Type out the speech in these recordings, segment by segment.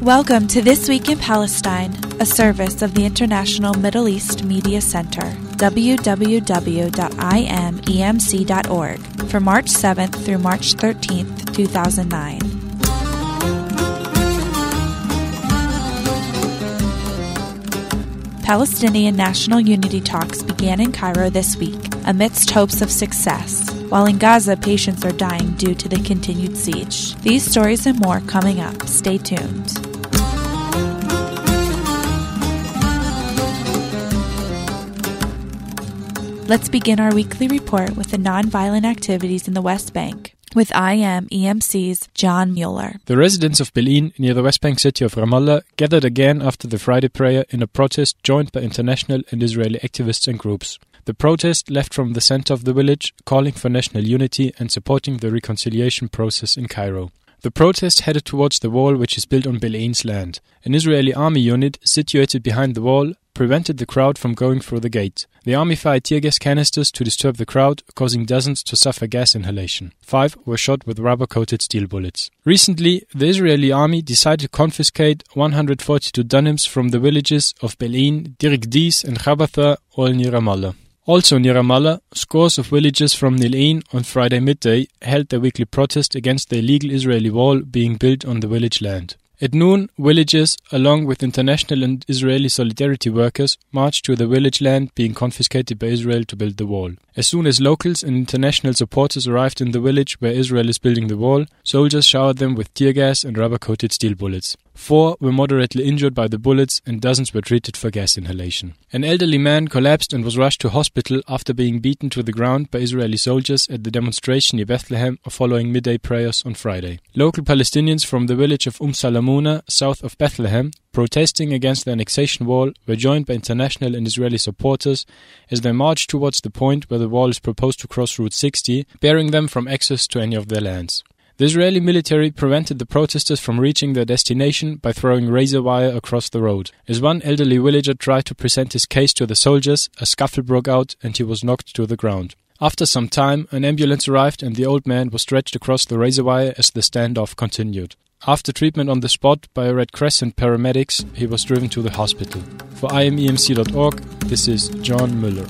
Welcome to This Week in Palestine, a service of the International Middle East Media Center, www.imemc.org, for March 7th through March 13th, 2009. Palestinian national unity talks began in Cairo this week, amidst hopes of success, while in Gaza patients are dying due to the continued siege. These stories and more coming up. Stay tuned. Let's begin our weekly report with the nonviolent activities in the West Bank, with IMEMC's John Mueller. The residents of Bel'in, near the West Bank city of Ramallah, gathered again after the Friday prayer in a protest joined by international and Israeli activists and groups. The protest left from the center of the village, calling for national unity and supporting the reconciliation process in Cairo. The protest headed towards the wall which is built on Bel'in's land. An Israeli army unit situated behind the wall prevented the crowd from going through the gate. The army fired tear gas canisters to disturb the crowd, causing dozens to suffer gas inhalation. 5 were shot with rubber-coated steel bullets. Recently, the Israeli army decided to confiscate 142 dunams from the villages of Bel'in, Dir Gdis and Chabatha, all near Ramallah. Also near Ramallah, scores of villagers from Nil'in on Friday midday held their weekly protest against the illegal Israeli wall being built on the village land. At noon, villagers, along with international and Israeli solidarity workers, marched to the village land being confiscated by Israel to build the wall. As soon as locals and international supporters arrived in the village where Israel is building the wall, soldiers showered them with tear gas and rubber-coated steel bullets. 4 were moderately injured by the bullets and dozens were treated for gas inhalation. An elderly man collapsed and was rushed to hospital after being beaten to the ground by Israeli soldiers at the demonstration near Bethlehem following midday prayers on Friday. Local Palestinians from the village of Salamuna, south of Bethlehem, protesting against the annexation wall, were joined by international and Israeli supporters as they marched towards the point where the wall is proposed to cross Route 60, barring them from access to any of their lands. The Israeli military prevented the protesters from reaching their destination by throwing razor wire across the road. As one elderly villager tried to present his case to the soldiers, a scuffle broke out and he was knocked to the ground. After some time, an ambulance arrived and the old man was stretched across the razor wire as the standoff continued. After treatment on the spot by Red Crescent paramedics, he was driven to the hospital. For IMEMC.org, this is John Mueller.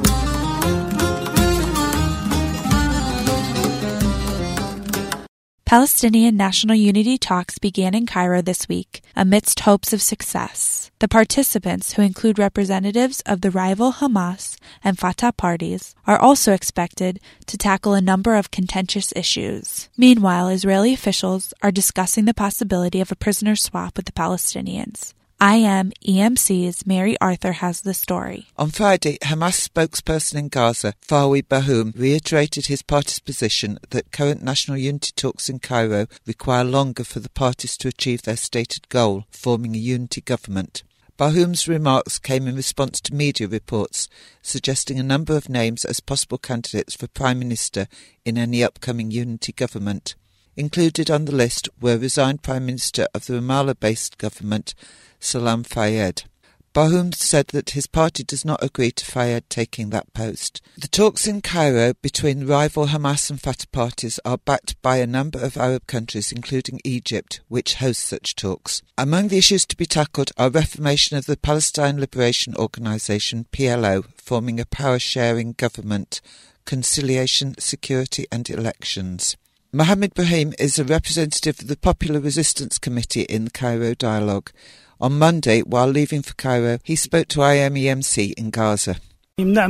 Palestinian national unity talks began in Cairo this week, amidst hopes of success. The participants, who include representatives of the rival Hamas and Fatah parties, are also expected to tackle a number of contentious issues. Meanwhile, Israeli officials are discussing the possibility of a prisoner swap with the Palestinians. IMEMC's Mary Arthur has the story. On Friday, Hamas spokesperson in Gaza, Fawi Bahoum, reiterated his party's position that current national unity talks in Cairo require longer for the parties to achieve their stated goal, forming a unity government. Bahoum's remarks came in response to media reports suggesting a number of names as possible candidates for Prime Minister in any upcoming unity government. Included on the list were resigned Prime Minister of the Ramallah-based government, Salam Fayyad. Bahoum said that his party does not agree to Fayyad taking that post. The talks in Cairo between rival Hamas and Fatah parties are backed by a number of Arab countries, including Egypt, which hosts such talks. Among the issues to be tackled are reformation of the Palestine Liberation Organization, PLO, forming a power-sharing government, conciliation, security and elections. Mohammed Brahim is a representative of the Popular Resistance Committee in the Cairo Dialogue. On Monday, while leaving for Cairo, he spoke to IMEMC in Gaza. We do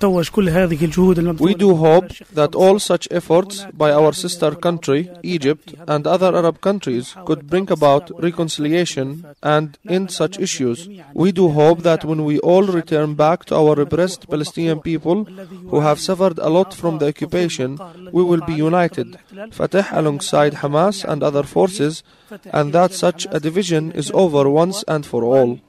hope that all such efforts by our sister country, Egypt, and other Arab countries could bring about reconciliation and end such issues. We do hope that when we all return back to our repressed Palestinian people who have suffered a lot from the occupation, we will be united, Fatah alongside Hamas and other forces, and that such a division is over once and for all.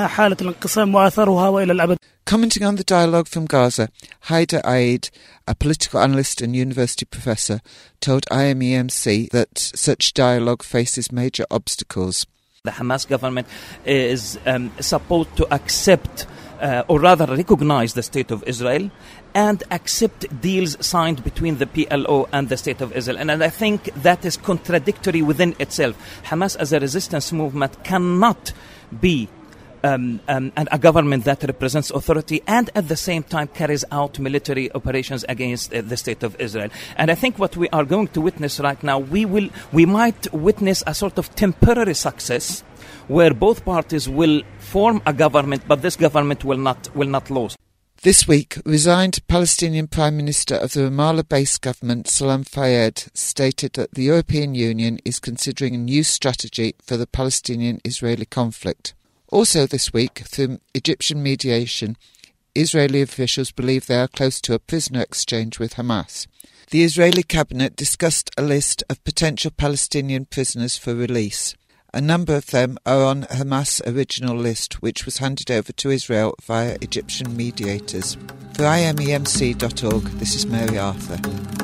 Commenting on the dialogue from Gaza, Haider Aid, a political analyst and university professor, told IMEMC that such dialogue faces major obstacles. The Hamas government is supposed to accept or rather recognize the State of Israel and accept deals signed between the PLO and the State of Israel. And I think that is contradictory within itself. Hamas as a resistance movement cannot be and a government that represents authority and at the same time carries out military operations against the State of Israel. And I think what we are going to witness right now, we might witness a sort of temporary success where both parties will form a government, but this government will not lose. This week, resigned Palestinian Prime Minister of the Ramallah-based government, Salam Fayyad, stated that the European Union is considering a new strategy for the Palestinian-Israeli conflict. Also this week, through Egyptian mediation, Israeli officials believe they are close to a prisoner exchange with Hamas. The Israeli cabinet discussed a list of potential Palestinian prisoners for release. A number of them are on Hamas' original list, which was handed over to Israel via Egyptian mediators. For IMEMC.org, this is Mary Arthur.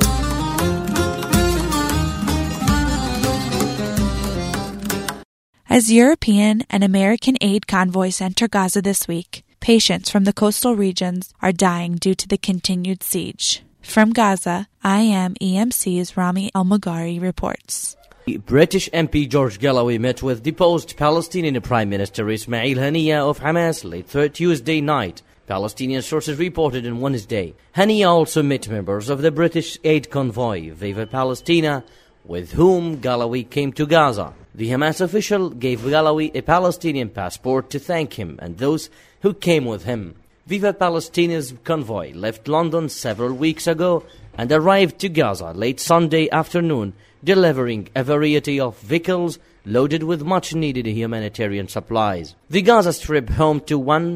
As European and American aid convoys enter Gaza this week, patients from the coastal regions are dying due to the continued siege. From Gaza, IMEMC's Rami Al-Mughari reports. British MP George Galloway met with deposed Palestinian Prime Minister Ismail Haniyeh of Hamas late Tuesday night, Palestinian sources reported on Wednesday. Haniyeh also met members of the British aid convoy Viva Palestina, with whom Galloway came to Gaza. The Hamas official gave Galloway a Palestinian passport to thank him and those who came with him. Viva Palestina's convoy left London several weeks ago and arrived to Gaza late Sunday afternoon, delivering a variety of vehicles loaded with much-needed humanitarian supplies. The Gaza Strip, home to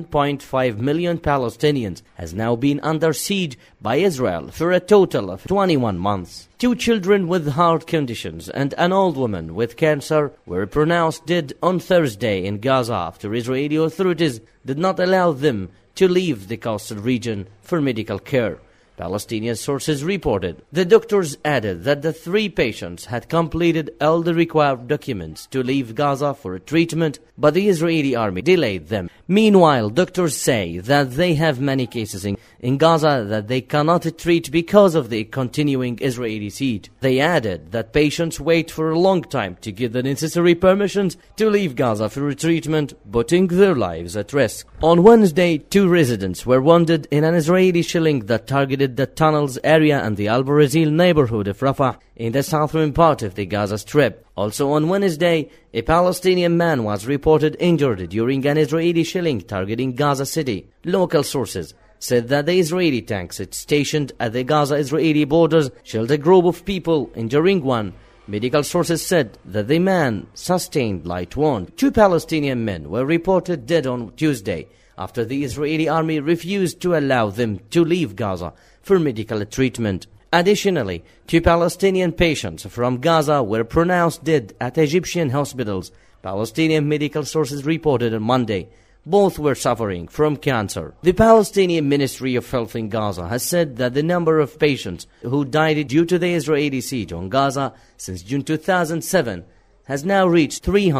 1.5 million Palestinians, has now been under siege by Israel for a total of 21 months. 2 children with heart conditions and an old woman with cancer were pronounced dead on Thursday in Gaza after Israeli authorities did not allow them to leave the coastal region for medical care. Palestinian sources reported. The doctors added that the 3 patients had completed all the required documents to leave Gaza for treatment, but the Israeli army delayed them. Meanwhile, doctors say that they have many cases in Gaza that they cannot treat because of the continuing Israeli siege. They added that patients wait for a long time to get the necessary permissions to leave Gaza for treatment, putting their lives at risk. On Wednesday, 2 residents were wounded in an Israeli shelling that targeted the tunnels area and the Al-Barazil neighborhood of Rafah in the southern part of the Gaza Strip. Also on Wednesday, a Palestinian man was reported injured during an Israeli shelling targeting Gaza City. Local sources said that the Israeli tanks stationed at the Gaza-Israeli borders shelled a group of people, injuring one. Medical sources said that the man sustained light wounds. 2 Palestinian men were reported dead on Tuesday after the Israeli army refused to allow them to leave Gaza for medical treatment. Additionally, 2 Palestinian patients from Gaza were pronounced dead at Egyptian hospitals, Palestinian medical sources reported on Monday. Both were suffering from cancer. The Palestinian Ministry of Health in Gaza has said that the number of patients who died due to the Israeli siege on Gaza since June 2007 has now reached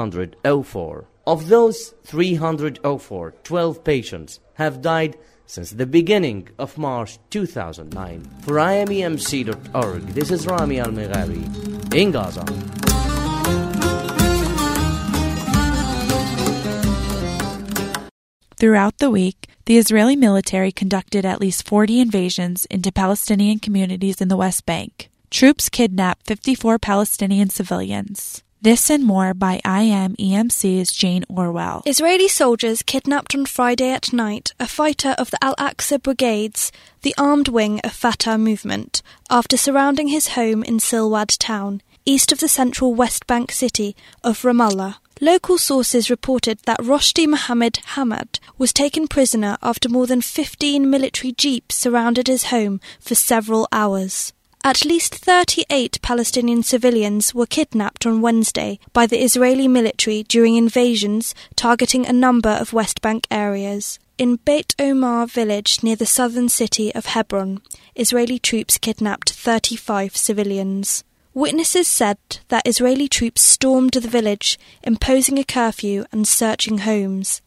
304. Of those 304, 12 patients have died since the beginning of March 2009. For IMEMC.org, this is Rami Al-Mughari in Gaza. Throughout the week, the Israeli military conducted at least 40 invasions into Palestinian communities in the West Bank. Troops kidnapped 54 Palestinian civilians. This and more by IMEMC's Jane Orwell. Israeli soldiers kidnapped on Friday at night a fighter of the Al-Aqsa Brigades, the armed wing of Fatah movement, after surrounding his home in Silwad town, east of the central West Bank city of Ramallah. Local sources reported that Roshdi Mohammed Hamad was taken prisoner after more than 15 military jeeps surrounded his home for several hours. At least 38 Palestinian civilians were kidnapped on Wednesday by the Israeli military during invasions targeting a number of West Bank areas. In Beit Omar village near the southern city of Hebron, Israeli troops kidnapped 35 civilians. Witnesses said that Israeli troops stormed the village, imposing a curfew and searching homes.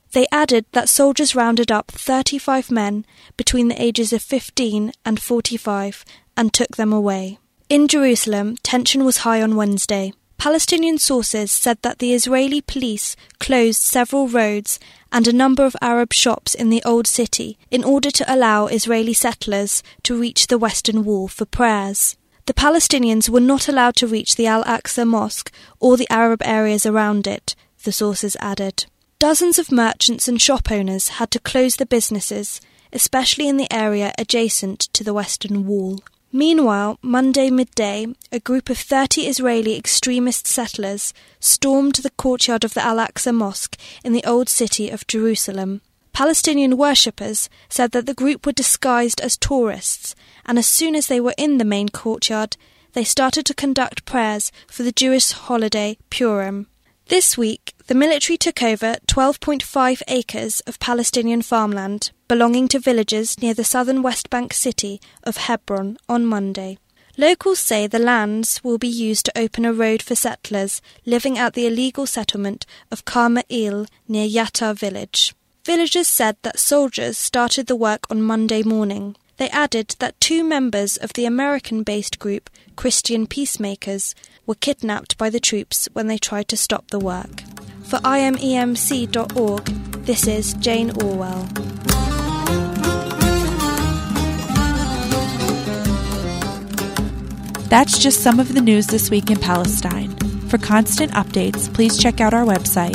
They added that soldiers rounded up 35 men between the ages of 15 and 45 and took them away. In Jerusalem, tension was high on Wednesday. Palestinian sources said that the Israeli police closed several roads and a number of Arab shops in the Old City in order to allow Israeli settlers to reach the Western Wall for prayers. The Palestinians were not allowed to reach the Al-Aqsa Mosque or the Arab areas around it, the sources added. Dozens of merchants and shop owners had to close their businesses, especially in the area adjacent to the Western Wall. Meanwhile, Monday midday, a group of 30 Israeli extremist settlers stormed the courtyard of the Al-Aqsa Mosque in the Old City of Jerusalem. Palestinian worshippers said that the group were disguised as tourists, and as soon as they were in the main courtyard, they started to conduct prayers for the Jewish holiday Purim. This week, the military took over 12.5 acres of Palestinian farmland belonging to villagers near the southern West Bank city of Hebron on Monday. Locals say the lands will be used to open a road for settlers living at the illegal settlement of Carmel near Yatta village. Villagers said that soldiers started the work on Monday morning. They added that 2 members of the American-based group Christian Peacemakers were kidnapped by the troops when they tried to stop the work. For IMEMC.org, this is Jane Orwell. That's just some of the news this week in Palestine. For constant updates, please check out our website,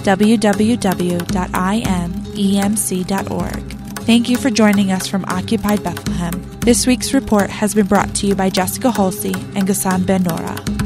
www.imemc.org. Thank you for joining us from Occupied Bethlehem. This week's report has been brought to you by Jessica Halsey and Ghassan Ben Nora.